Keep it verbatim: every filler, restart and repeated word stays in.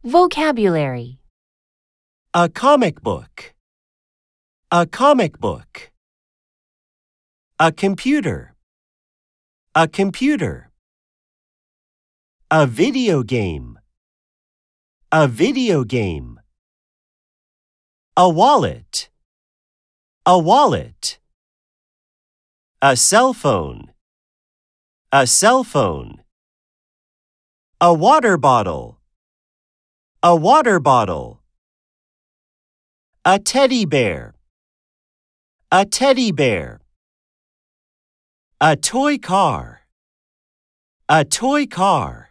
Vocabulary. A comic book. A comic book. A computer. A computer. A video game. A video game. A wallet. A wallet. A cell phone. A cell phone. A water bottle. A water bottle. A teddy bear. A teddy bear. A toy car. A toy car.